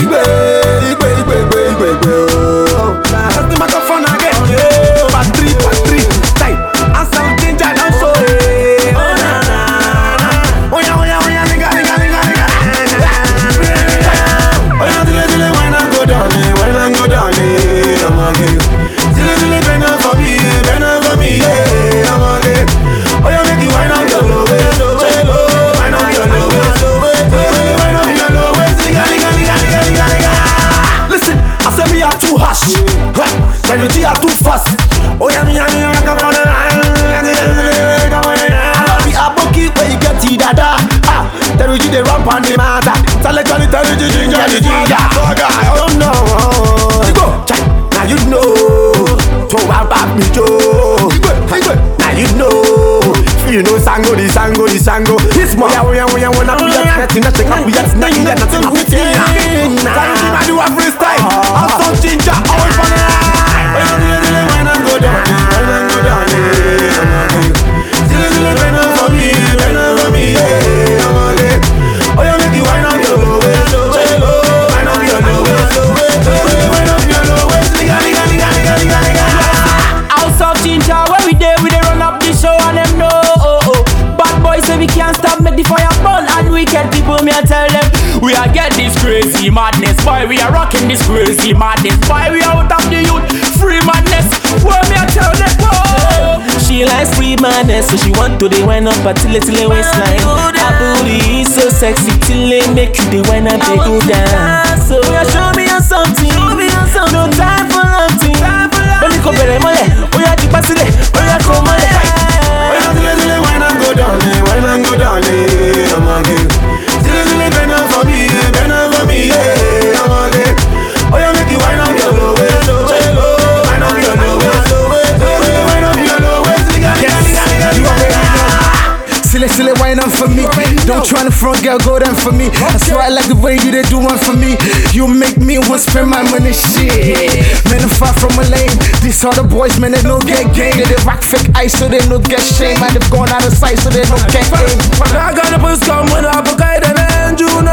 That's the microphone again. Part 3. Time. And something I don't show. Oh na na na. Oh yeah, nigga. Oh yeah, dile, when I go down, I'm again. Dile, bend up for me, yeah, I'm again. Oh yeah, make you wind up your low waist, wind up your low waist, wind up your low waist, nigga. Listen, I say me are too harsh, energy are too fast. Oh yeah, me come on the line. I love the aboki where you get it, dada. Tell you the ramp and the matter. Tell you ginger. I don't know. You go, now you know. To about me, Joe. Now you know. You know, sango. It's more. Yeah, wanna be a nothing, nothing. I do a freestyle. I'm so ginger, always for the when I go down, bend over me, yeah, I'm again. Oh, you make you wind up your low waist, wind up your low waist, nigga. House of Ginger, where we there run up the show and them know. Bad boys say we can't stop, make the fire burn. And wicked people, me I tell them, we are get this crazy madness, boy. We are rocking this crazy madness, boy. We are out of the youth, free madness. Where me I tell them, oh. She likes free madness, so she want to they wind up a till waistline. Her booty is so sexy till they make you they wind up they go down. So yeah, show me something, no time for nothing. Only go better mole, oh yeah, the passile, oh yeah, come on. When I go down, I'm again. Dile, bend up for me, yeah, I'm again. Oh yeah, make you wind up your low waist, wind up your low waist, wind up your low waist, nigga. Silly, wine up for me. Don't try to front, girl, go down for me. I swear I like the way you they do one for me. You make me want to spend my money, shit. Man, I'm far from a lane. These other boys, man, they no get game. They rock fake ice, so they no get shame. And they've gone out of sight, so they no get game. I got a bus come with a book, and you know.